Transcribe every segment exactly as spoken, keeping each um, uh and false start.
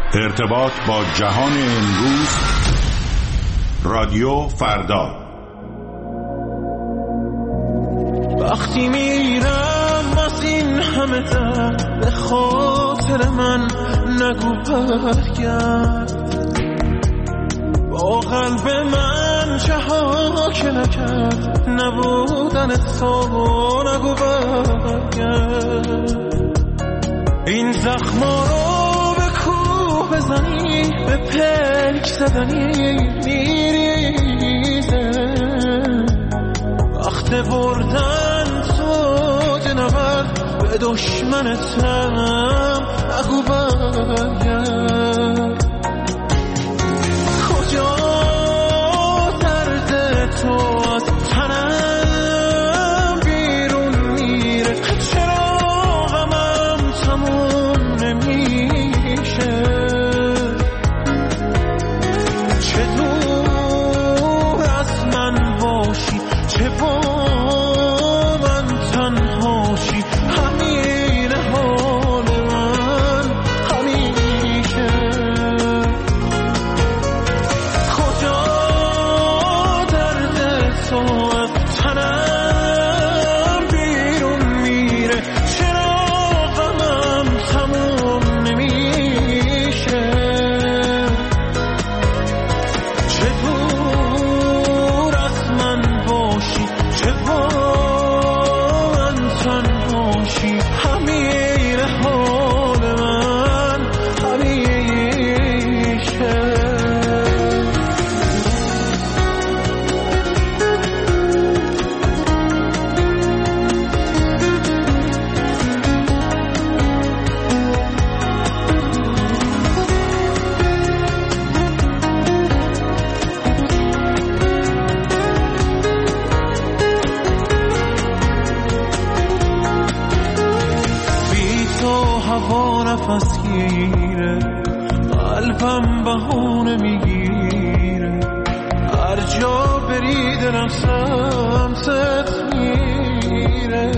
ارتباط با جهان امروز. رادیو فردا. وقتی میرم از این همه درد به خاطر من نگو برگرد، با قلب من چه ها که نکرد نبودن تو نگو برگرد. این زخما رو به کوه بزنی به پلک زدنی میریزه، وقت بردن تو نبرد به دشمنتم نگو برگرد. کجا درد تو از تنم بیرون میره، چرا غمم تموم نمیشه، چه دور از من باشی چه با من تنهاشی، همین حال من همیشه. کجا درد تو از تنم بیرون میره، چرا غمم تموم نمیشه، چه دور از من باشی چه با من تنهاشی، همین حال من همیشه. بی تو هوا نفس گیره، قلبم بهونه میگیره، هر جا بری دلم سمتت میره.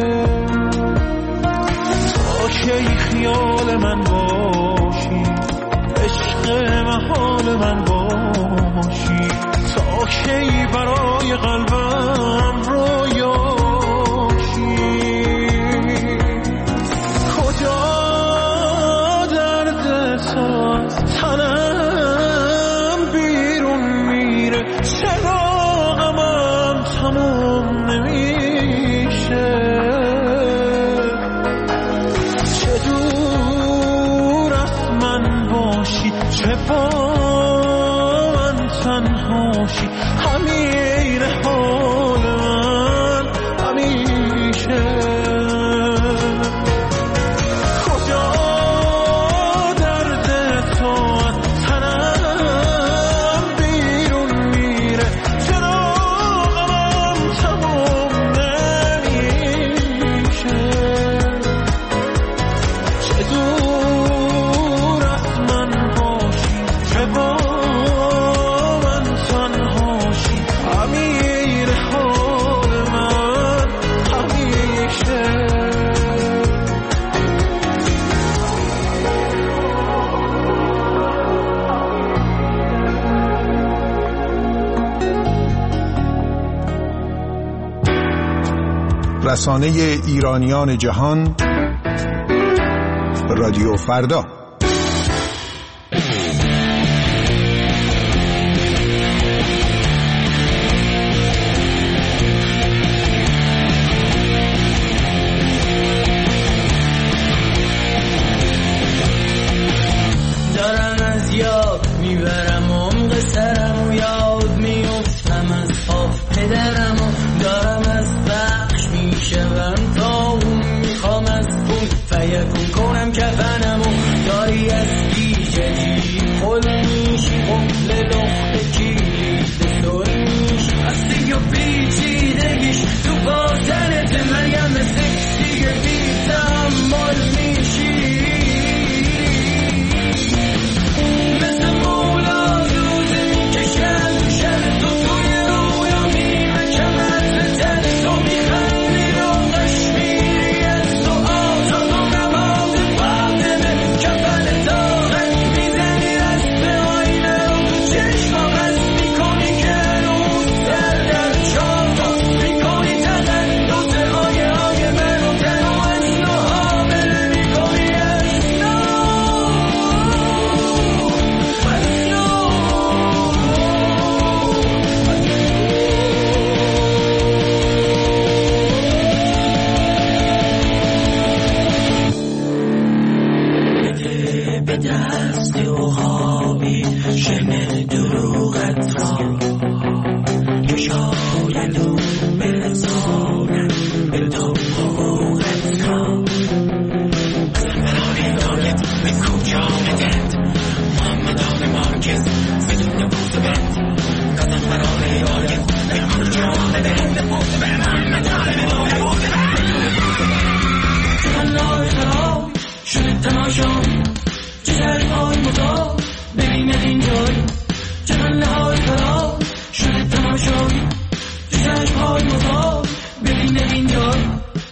تا کی خیال من باشی، عشق محال من باشی، تا کی برای قلبم رویاشی. کجا درد تو از تنم بیرون میره، چرا غمم تموم نمیشه، چه دور از من باشی چه با من تنهاشی، همین حال من همیشه. کجا درد تو از تنم بیرون میره، چرا غمم تموم نمیشه، چه دور از من باشی چه با من تنهاشی، همین حال من همیشه. رسانه ایرانیان جهان. رادیو فردا. دارم از یاد میبرم عمق سرم و یاد میفتم از خواب پدرم و دارم از بخش میشم تا اون میخوام از اون فیکون کنم کفنم و به دست عقابی شن دروغت را که شاید او برساند به تو حقوقت را. برای داگت به کجا مدد محمد آل مارکز بدون بوزبت قدم برای داگت به کجا مدد محمد آل مارکز جهان خراب شده تماشایی جگرهای مطاب ببیند اینجایی. جهان خراب شده تماشایی جگرهای مطاب ببیند اینجایی.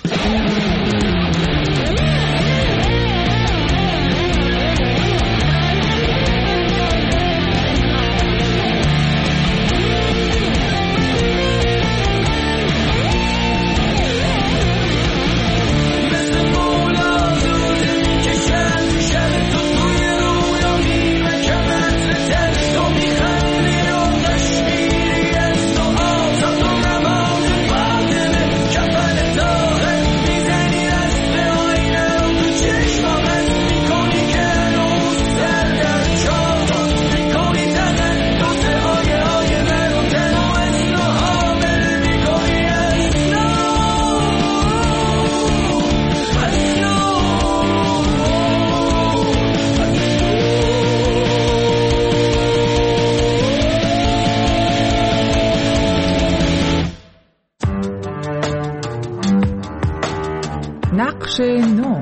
نقش نو.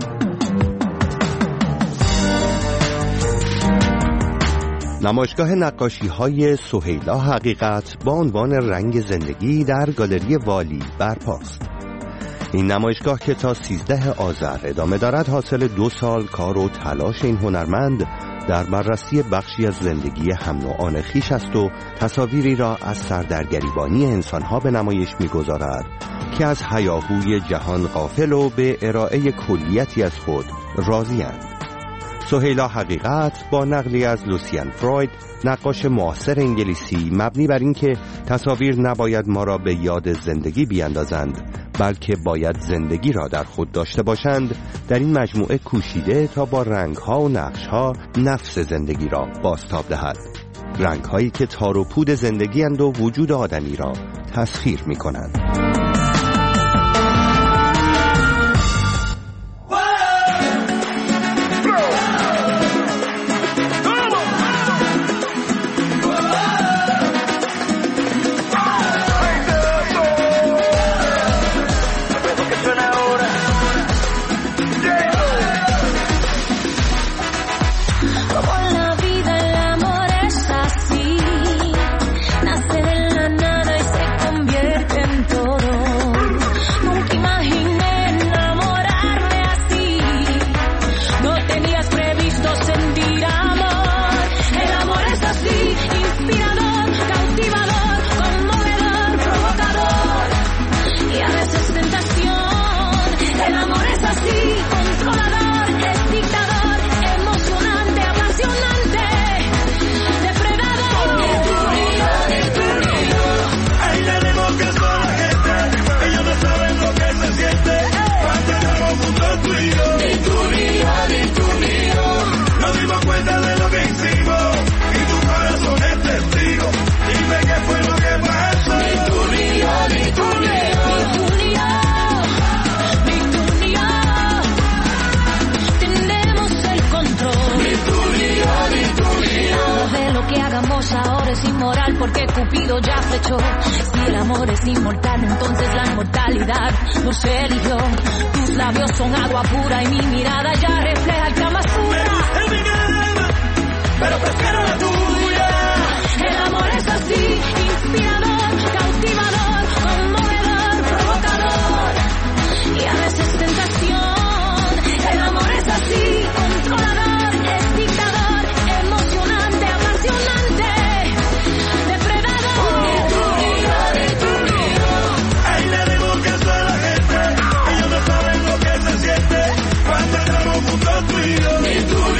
نمایشگاه نقاشی‌های سهیلا حقیقت با عنوان رنگ زندگی در گالری والی برپاست. این نمایشگاه که تا سیزده آذر ادامه دارد حاصل دو سال کار و تلاش این هنرمند در بررسی بخشی از زندگی هم نوعان خویش است و تصاویری را از سردرگریبانی انسانها به نمایش می‌گذارد که از هیاهوی جهان غافل و به ارائه کلیتی از خود راضی‌اند. سهیلا حقیقت با نقلی از لوسیان فروید، نقاش معاصر انگلیسی، مبنی بر این که تصاویر نباید ما را به یاد زندگی بیاندازند بلکه باید زندگی را در خود داشته باشند، در این مجموعه کوشیده تا با رنگ‌ها و نقش‌ها نفس زندگی را بازتاب دهد. رنگ‌هایی که تار و پود زندگی اند و وجود آدمی را تسخیر می‌کنند. Porque Cupido ya flechó. Si el amor es inmortal, entonces la inmortalidad nos eligió. Tus labios son agua pura y mi mirada ya refleja el Kama Sutra. Pero prefiero la tuya. El amor es así, inspirador, cautivador, conmovedor, provocador y a veces tentación. El amor es así, controlador, es dictador, emocionante, apasionante. Cuando estamos juntos tú y yo,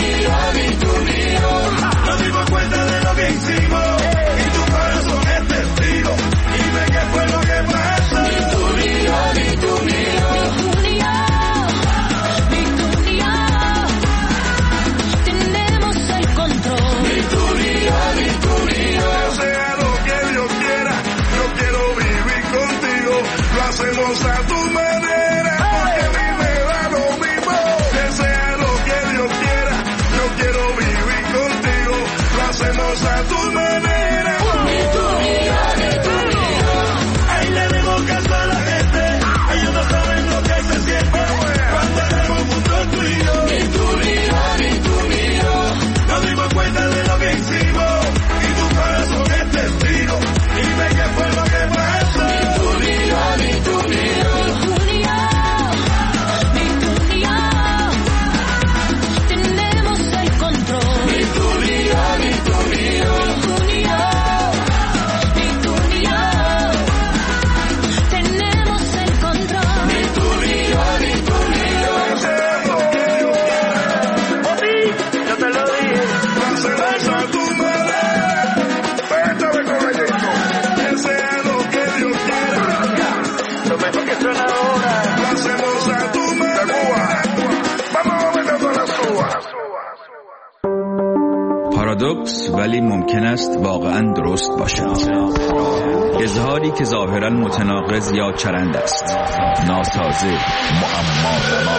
پارادوکس ولی ممکن است واقعا درست باشد. اظهاری که ظاهرا متناقض یا چرند است، ناسازه، معما.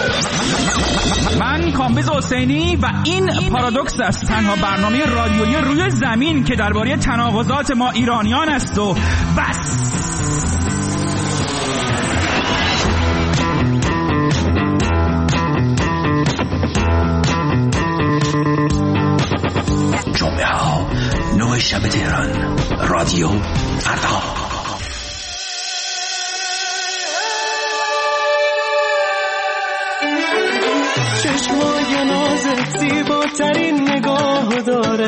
من کامبیز حسینی و این پارادوکس است، تنها برنامه رادیویی روی زمین که درباره تناقضات ما ایرانیان است و بس. جمعه ها نه شب تهران، رادیو فردا. چشمای نازت زیباترین نگاه داره،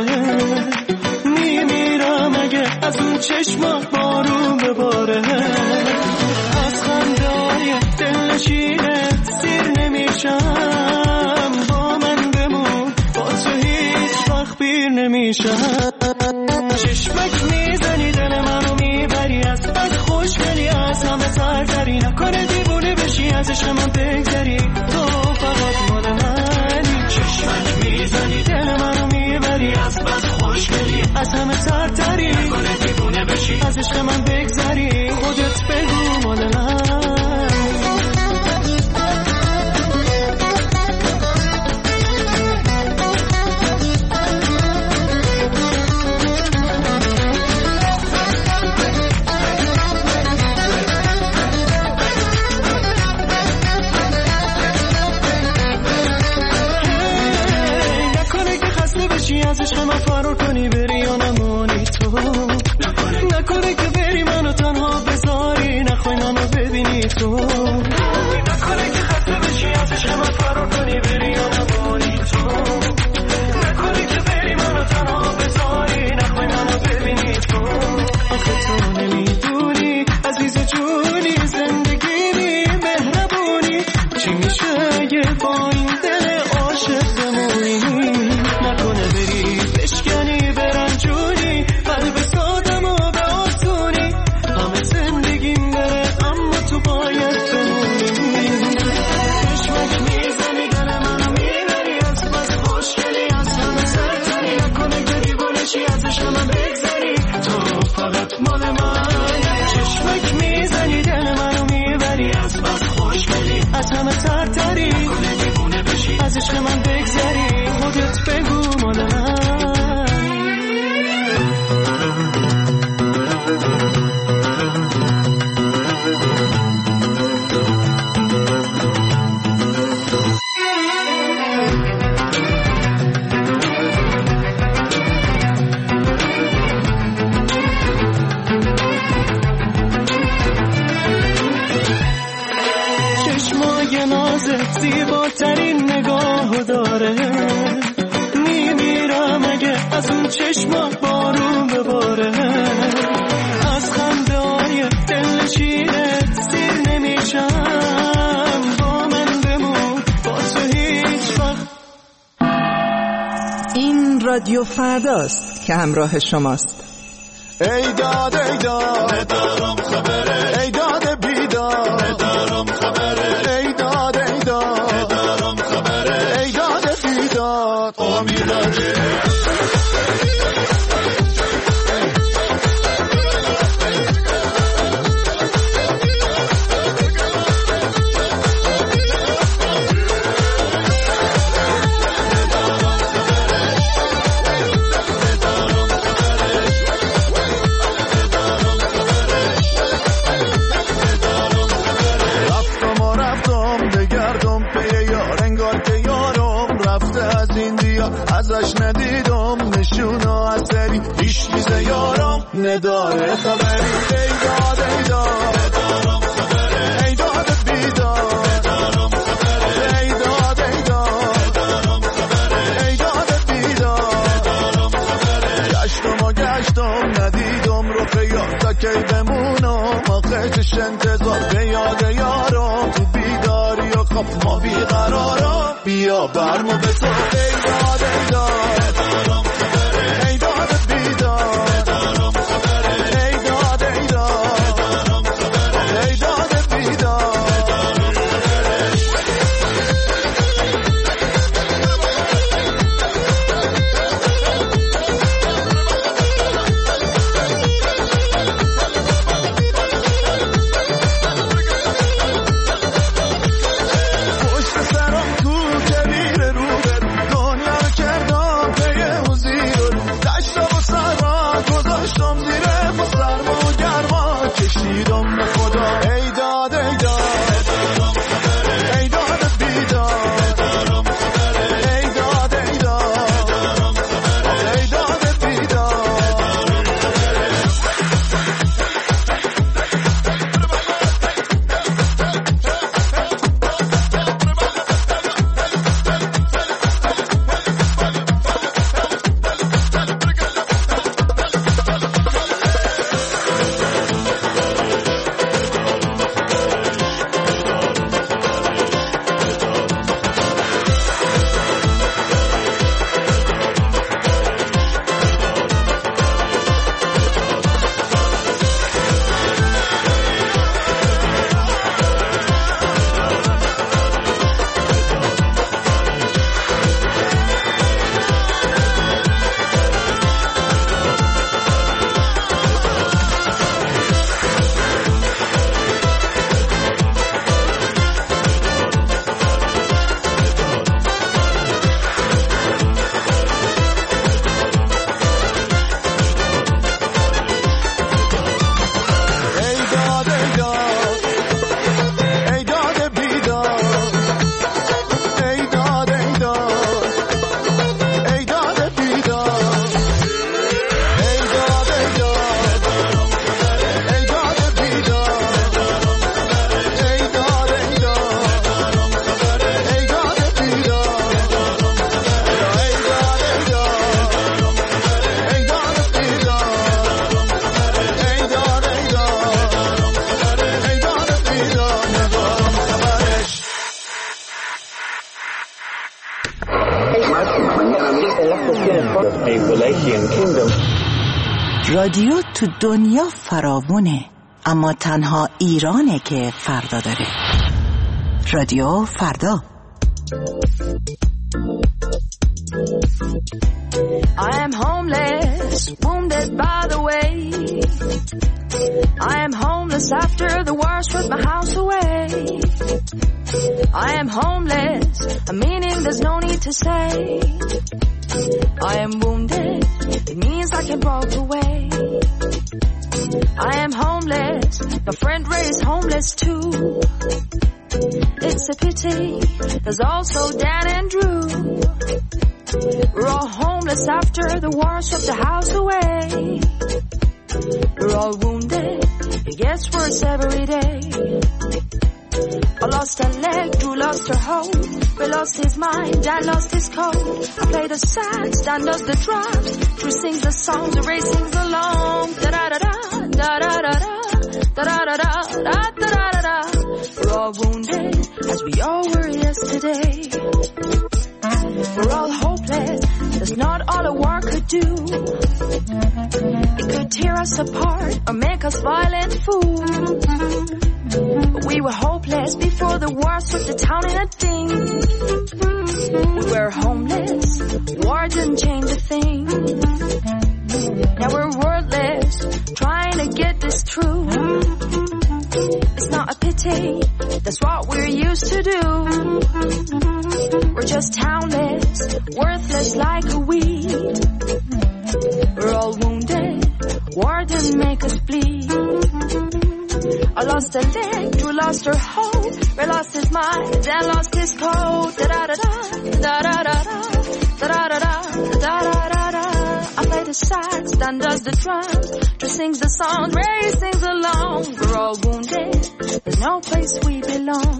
میمیرم اگه از اون چشما بارون بباره. از خنده‌های دلنشینت سیر نمیشم، با من بمون، با تو هیچ وقت پیر نمیشم. چشمک میزنی دل منو میبری، از بس خوشگلی، از همه سرتری، نکنه دیوونه بشی از عشق من بگذری، تو فقط مال منی. چشمک میزنی دل منو میبری، از بس خوشگلی، از همه سرتری، نکنه دیوونه بشی از عشق من بگذری، خودت بگو مال من. از عشق من فرار کنی بری یا نمانی تو، نکنه که بری منو تنها بذاری، نخوای منو ببینی تو، نکنه که خسته بشی از عشق من فرار کنی بری یا نمانی تو، نکنه که بری منو تنها بذاری، نخوای منو ببینی تو. آخه تو نمیدونی عزیز جونی، زندگی بی مهربونی، چی میشه یه با این دل عاشق بمونی، نکنه بری بشکنی برنجونی، قلب سادم و به آسونی، همه زندگیم بره اما تو باید بمونی. چشمک میزنی دل منو میبری، از بس خوشگلی، از همه سرتری، نکنه که دیوانشی از عشق من بگذری، تو فقط مال منی. چشمک میزنی دل منو میبری، از بس خوشگلی، از همه سرتری، نکنه دیوانه بشی از عشق من بگذری، خودت بگو مال من. چشمای نازت زیباترین نگاه داره، میمیرم اگه از اون چشما بارون بباره. از خنده های دلنشینت سیر نمیشم، با من بمون، با تو هیچ وقت. این رادیو فرداست که همراه شماست. ای داد ای داد ندارم خبره، ای داد بیداد ندارم خبره، ای داد ای داد ندارم خبره، ای داد بیداد امیداره. ازش ندیدم نشونا اثری، هیچ چیز یارم نداره خبری. ای داد ای داد ندارم خبره، ای داد بیداد ندارم خبره، ای داد ای داد ندارم خبره، ای داد بیداد ندارم خبره. گشتم و گشتم ندیدم رو خیال تا کی بمونم، آخه چش انتظار به یاد یارم، تو بیداری و خواب ما بیقرارم، بیا برمو به تو. ای داد ای داد ندارم خبره، ای داد بیداد ندارم خبره، ای داد ای داد ندارم خبره، ای داد بیداد ندارم خبره. رادیو تو دنیا فراوونه، اما تنها ایرانه که فردا داره. رادیو فردا. I am homeless, wounded by the way. I am homeless after the war stripped my house away. I am homeless, a meaning there's no need to say. I am wounded, it means I can walk away. I am homeless, my friend Ray is homeless too. It's a pity, there's also Dan and Drew. We're all homeless after the war stripped the house away. We're all wounded, it gets worse every day. I lost a leg, Drew lost her hope. Ray lost his mind, Dan lost his code. I play the sax, Dan does the drums. Drew sings the songs, Ray sings along. Da-da-da-da, da-da-da-da, da-da-da-da, da-da-da-da. We're all wounded, as we all were yesterday. We're all hopeless, that's not all a war could do. It could tear us apart or make us violent fools. But we were hopeless before the war stripped the town in a thing. We were homeless, war didn't change a thing. Now we're wordless, trying to get this through. It's not a pity, that's what we're used to do. We're just townless, worthless like a weed. We're all wounded, war didn't make us bleed. I lost a leg, Drew lost her hope. Ray lost his mind, Dan lost his code. Da-da-da-da, da-da-da-da, da-da-da-da, da-da-da-da. I play the sax, Dan does the drums. Drew sings the songs, Ray sings along. We're all wounded, there's no place we belong.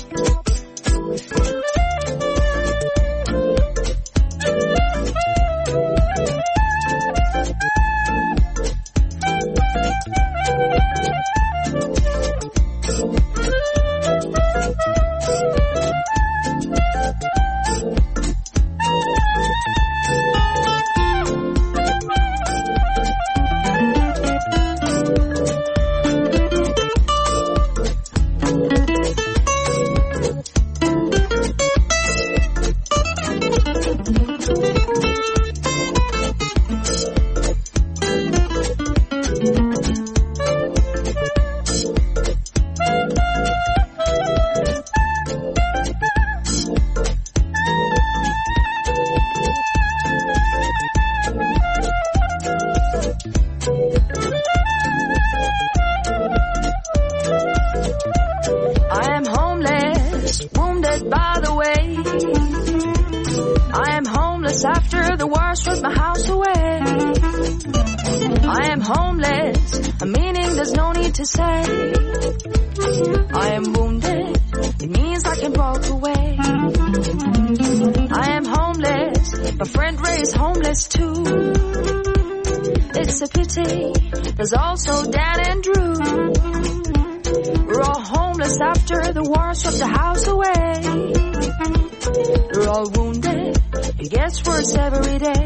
There's also Dan and Drew. We're all homeless after the war stripped the house away. We're all wounded, it gets worse every day.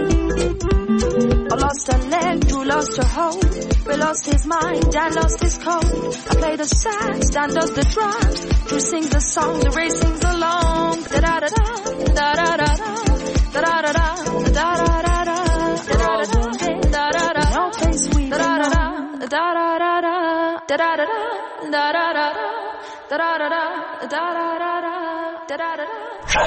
I lost a leg, Drew lost her hope. Ray lost his mind, Dan lost his code. I play the sax, Dan does the drums. Drew sings the songs, Ray sings along. Da-da-da-da, da-da-da-da, da-da-da-da, da-da-da-da. No place we belong. Da da da da da da da da da da da da da da da da da da.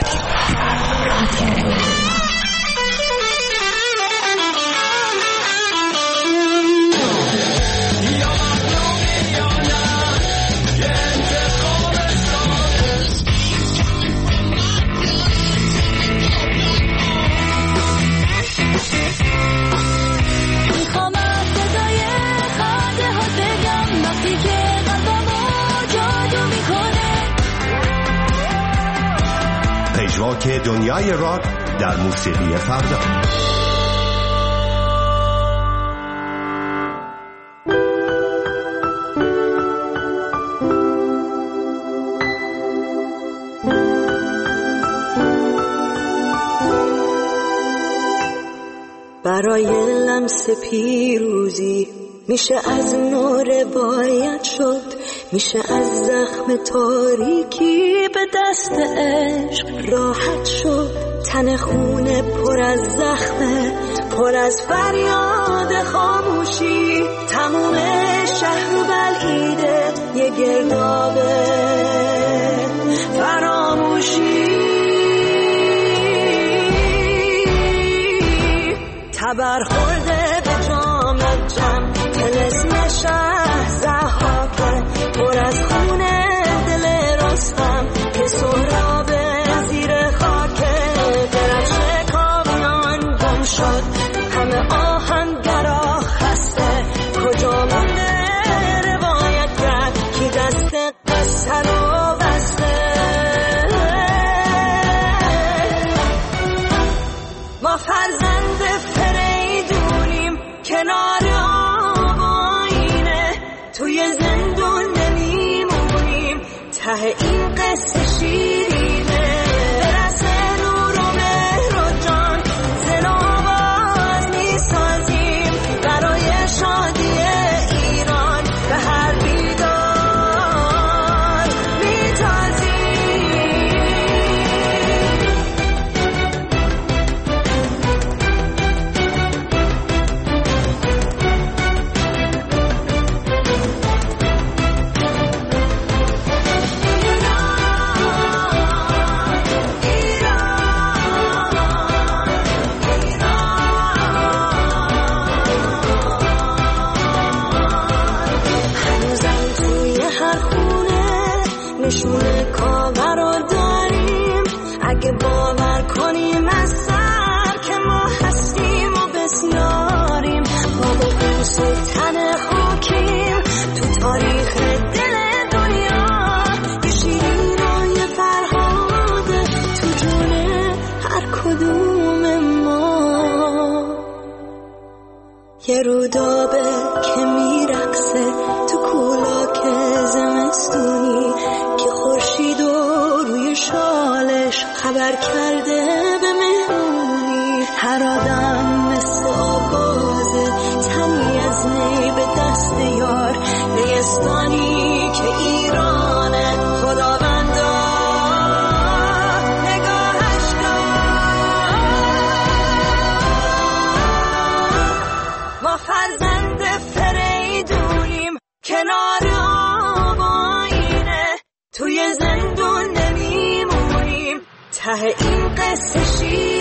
پژواک دنیای راک در موسیقی فردا. برای لمس پیروزی میشه از نو روایت شد، میشه از زخم تاریکی به دست عشق راحت شد. تن خونه پر از زخمه، پر از فریاد خاموشی، تموم شهر و بلعیده یه گردابه فراموشی. تبر خورده به جام جم، طلسم شه ضحاکه، پر از خونه دل رستم که سهراب زیر خاکه. درفش کامیان گم شد، همه آهنگرا خسته، کجا مونده روایت کرد کی دست قصه رو بسته. ما فرزند فریدونیم کنار آینه، توی زندون نمیمونیم ته این قصه شیرینه. برسه نور و مهر و جان زن و آواز میسازیم برای شادی ایران، به هر بیدار میتازیم. نشونه کاغر رو داریم، اگه باور کنیم از سر که ما هستیم و بسیاریم. ما با بوس و تن خاکیم تو تاریخ دل دنیا، یه شیرین و یه فرهاده تو جون هر کدوم ما. یه رودابه که میرقصه تو کولاک زمستونی، که خورشید و روی شالش خبر کرده به مهمونی. هر آدم مثل آوازه، تنی از نی به دست یار، نیستانی که ایرانه خداوندا نگاهش دار. ما فرزند فریدونیم کنار آینه، توی زندون نمیمونیم ته این قصه شیر.